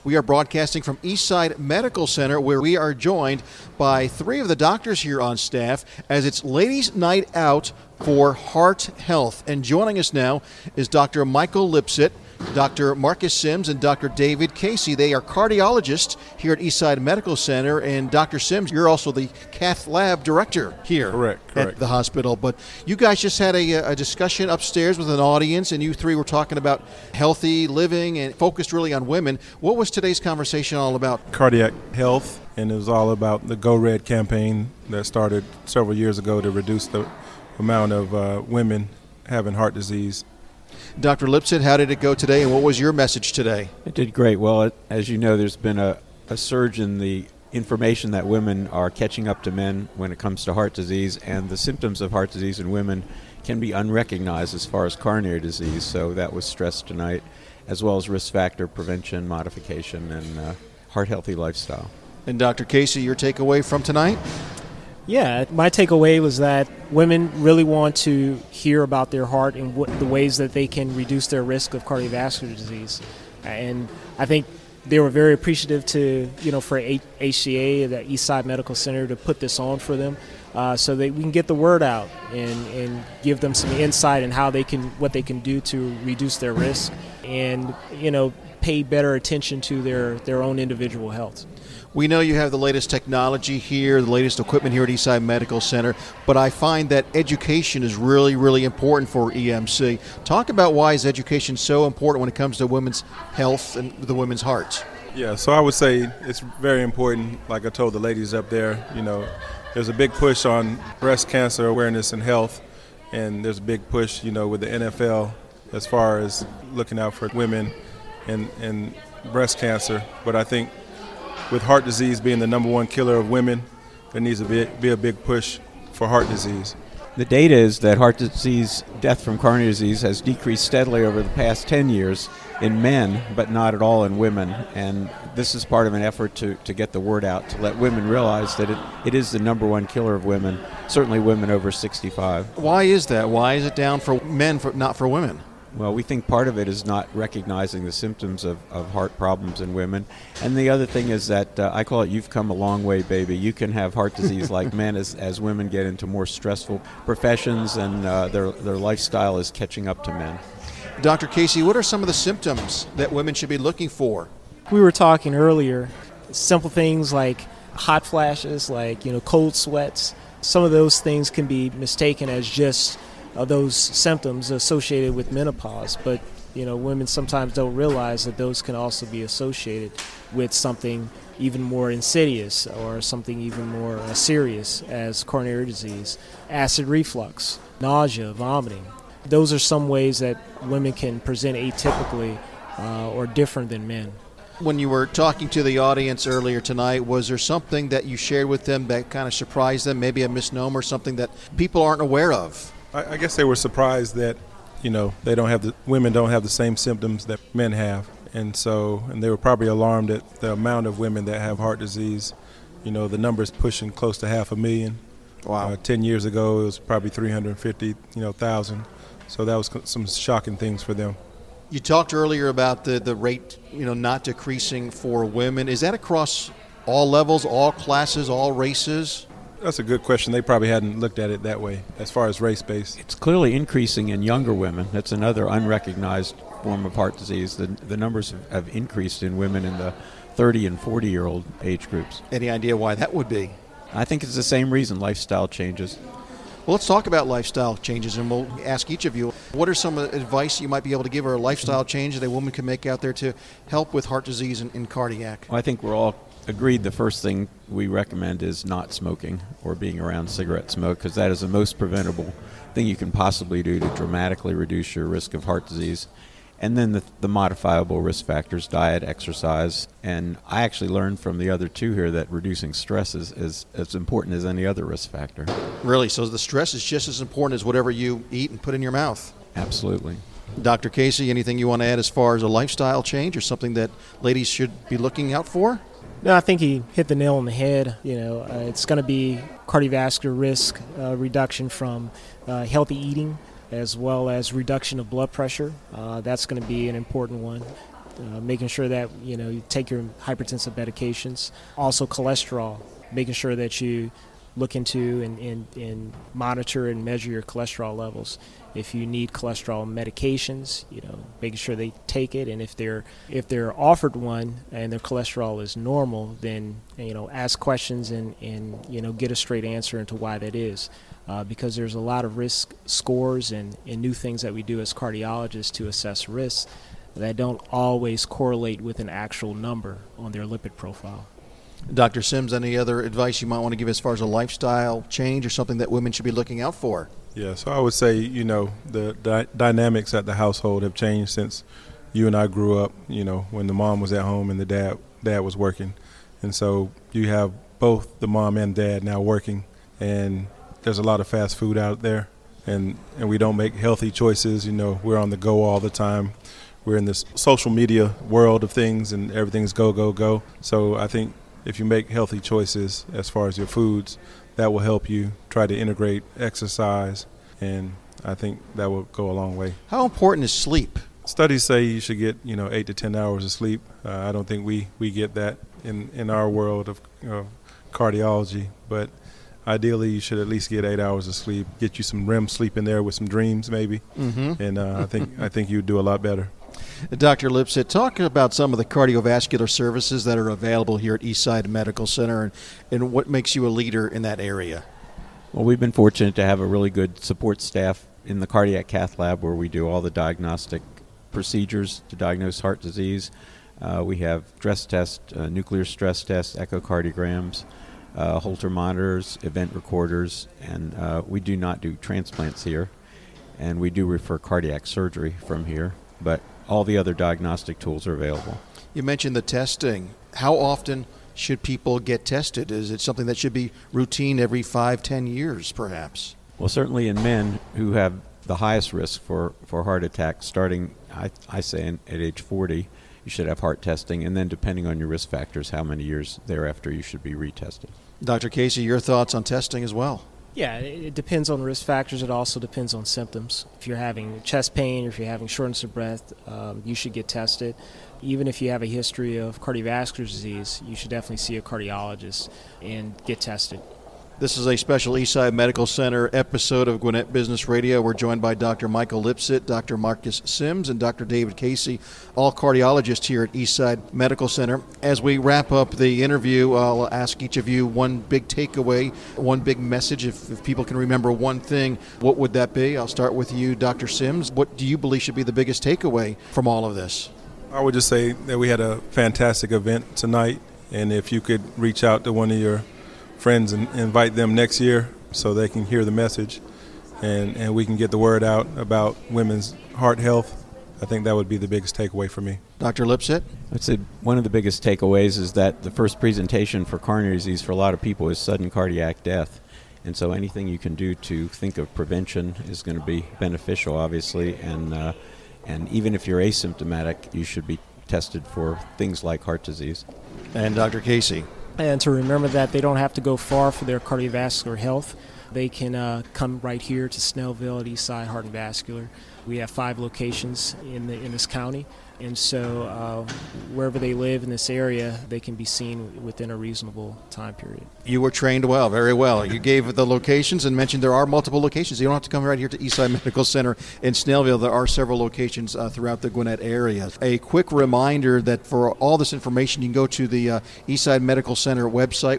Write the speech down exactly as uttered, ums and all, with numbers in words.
We are broadcasting from Eastside Medical Center, where we are joined by three of the doctors here on staff as it's Ladies' Night Out for Heart Health. And joining us now is Doctor Michael Lipsett, Doctor Marcus Sims, and Doctor David Casey. They are cardiologists here at Eastside Medical Center. And Doctor Sims, you're also the cath lab director here correct, correct. at the hospital. But you guys just had a, a discussion upstairs with an audience, and you three were talking about healthy living and focused really on women. What was today's conversation all about? Cardiac health, and it was all about the Go Red campaign that started several years ago to reduce the amount of uh, women having heart disease. Doctor Lipsett, how did it go today, and what was your message today? It did great. Well, it, as you know, there's been a, a surge in the information that women are catching up to men when it comes to heart disease, and the symptoms of heart disease in women can be unrecognized as far as coronary disease, so that was stressed tonight, as well as risk factor prevention, modification, and uh, heart-healthy lifestyle. And Doctor Casey, your takeaway from tonight? Yeah, my takeaway was that women really want to hear about their heart and what the ways that they can reduce their risk of cardiovascular disease. And I think they were very appreciative to, you know, for H C A, the Eastside Medical Center, to put this on for them uh, so that we can get the word out and, and give them some insight in how they can, what they can do to reduce their risk and, you know, pay better attention to their, their own individual health. We know you have the latest technology here, the latest equipment here at Eastside Medical Center, but I find that education is really, really important for E M C. Talk about why is education so important when it comes to women's health and the women's hearts? Yeah, so I would say it's very important, like I told the ladies up there, you know, there's a big push on breast cancer awareness and health, and there's a big push, you know, with the N F L as far as looking out for women and, and breast cancer, but I think with heart disease being the number one killer of women, there needs to be, be a big push for heart disease. The data is that heart disease, death from coronary disease, has decreased steadily over the past ten years in men, but not at all in women. And this is part of an effort to, to get the word out, to let women realize that it, it is the number one killer of women, certainly women over sixty-five. Why is that? Why is it down for men, for, not for women? Well, we think part of it is not recognizing the symptoms of, of heart problems in women. And the other thing is that uh, I call it you've come a long way, baby. You can have heart disease like men as, as women get into more stressful professions and uh, their, their lifestyle is catching up to men. Doctor Casey, what are some of the symptoms that women should be looking for? We were talking earlier, simple things like hot flashes, like, you know, cold sweats. Some of those things can be mistaken as just Uh, those symptoms associated with menopause, but you know, women sometimes don't realize that those can also be associated with something even more insidious or something even more uh, serious as coronary disease, acid reflux, nausea, vomiting. Those are some ways that women can present atypically uh, or different than men. When you were talking to the audience earlier tonight, was there something that you shared with them that kind of surprised them, maybe a misnomer, something that people aren't aware of? I, I guess they were surprised that, you know, they don't have the women don't have the same symptoms that men have, and so and they were probably alarmed at the amount of women that have heart disease. You know, the number is pushing close to half a million. Wow. Uh, Ten years ago, it was probably three hundred fifty, you know, thousand. So that was some shocking things for them. You talked earlier about the the rate, you know, not decreasing for women. Is that across all levels, all classes, all races? That's a good question. They probably hadn't looked at it that way as far as race-based. It's clearly increasing in younger women. That's another unrecognized form of heart disease. The, the numbers have, have increased in women in the thirty and forty-year-old age groups. Any idea why that would be? I think it's the same reason, lifestyle changes. Well, let's talk about lifestyle changes, and we'll ask each of you, what are some advice you might be able to give, or a lifestyle change that a woman can make out there to help with heart disease and, and cardiac? Well, I think we're all agreed the first thing we recommend is not smoking or being around cigarette smoke, because that is the most preventable thing you can possibly do to dramatically reduce your risk of heart disease. And then the, the modifiable risk factors, diet, exercise. And I actually learned from the other two here that reducing stress is, is as important as any other risk factor. Really? So the stress is just as important as whatever you eat and put in your mouth? Absolutely. Doctor Casey, anything you want to add as far as a lifestyle change or something that ladies should be looking out for? No, I think he hit the nail on the head. You know, uh, it's going to be cardiovascular risk uh, reduction from uh, healthy eating, as well as reduction of blood pressure. Uh, that's going to be an important one. uh, making sure that you know you take your hypertensive medications. Also cholesterol, making sure that you look into and, and, and monitor and measure your cholesterol levels. If you need cholesterol medications, you know, making sure they take it, and if they're if they're offered one and their cholesterol is normal, then you know ask questions and, and you know get a straight answer into why that is, uh, because there's a lot of risk scores and, and new things that we do as cardiologists to assess risks that don't always correlate with an actual number on their lipid profile. Doctor Sims, any other advice you might want to give as far as a lifestyle change or something that women should be looking out for? Yeah, so I would say, you know, the di- dynamics at the household have changed since you and I grew up, you know, when the mom was at home and the dad dad was working. And so you have both the mom and dad now working, and there's a lot of fast food out there, and, and we don't make healthy choices. You know, we're on the go all the time. We're in this social media world of things, and everything's go, go, go. So I think if you make healthy choices as far as your foods, that will help you try to integrate exercise, and I think that will go a long way. How important is sleep? Studies say you should get, you know, eight to ten hours of sleep. Uh, I don't think we, we get that in, in our world of uh, cardiology, but ideally you should at least get eight hours of sleep, get you some R E M sleep in there with some dreams maybe, Mm-hmm. and uh, I think I think you'd do a lot better. Doctor Lipsett, talk about some of the cardiovascular services that are available here at Eastside Medical Center, and, and what makes you a leader in that area. Well, we've been fortunate to have a really good support staff in the cardiac cath lab where we do all the diagnostic procedures to diagnose heart disease. Uh, we have stress tests, uh, nuclear stress tests, echocardiograms, uh, Holter monitors, event recorders, and uh, we do not do transplants here. And we do refer cardiac surgery from here, but all the other diagnostic tools are available. You mentioned the testing. How often should people get tested? Is it something that should be routine every five, ten years, perhaps? Well, certainly in men who have the highest risk for, for heart attack, starting, I, I say, in, at age forty, you should have heart testing, and then depending on your risk factors, how many years thereafter you should be retested. Doctor Casey, your thoughts on testing as well? Yeah, it it depends on risk factors. It also depends on symptoms. If you're having chest pain or if you're having shortness of breath, um, you should get tested. Even if you have a history of cardiovascular disease, you should definitely see a cardiologist and get tested. This is a special Eastside Medical Center episode of Gwinnett Business Radio. We're joined by Doctor Michael Lipsett, Doctor Marcus Sims, and Doctor David Casey, all cardiologists here at Eastside Medical Center. As we wrap up the interview, I'll ask each of you one big takeaway, one big message. If, if people can remember one thing, what would that be? I'll start with you, Doctor Sims. What do you believe should be the biggest takeaway from all of this? I would just say that we had a fantastic event tonight, and if you could reach out to one of your friends and invite them next year so they can hear the message, and, and we can get the word out about women's heart health, I think that would be the biggest takeaway for me. Doctor Lipsett? I'd say one of the biggest takeaways is that the first presentation for coronary disease for a lot of people is sudden cardiac death. And so anything you can do to think of prevention is going to be beneficial, obviously. And, uh, and even if you're asymptomatic, you should be tested for things like heart disease. And Doctor Casey? And to remember that they don't have to go far for their cardiovascular health. They can uh, come right here to Snellville at Eastside Heart and Vascular. We have five locations in the in this county, and so uh, wherever they live in this area, they can be seen within a reasonable time period. You were trained well, very well. You gave the locations and mentioned there are multiple locations. You don't have to come right here to Eastside Medical Center in Snellville. There are several locations uh, throughout the Gwinnett area. A quick reminder that for all this information, you can go to the uh, Eastside Medical Center website,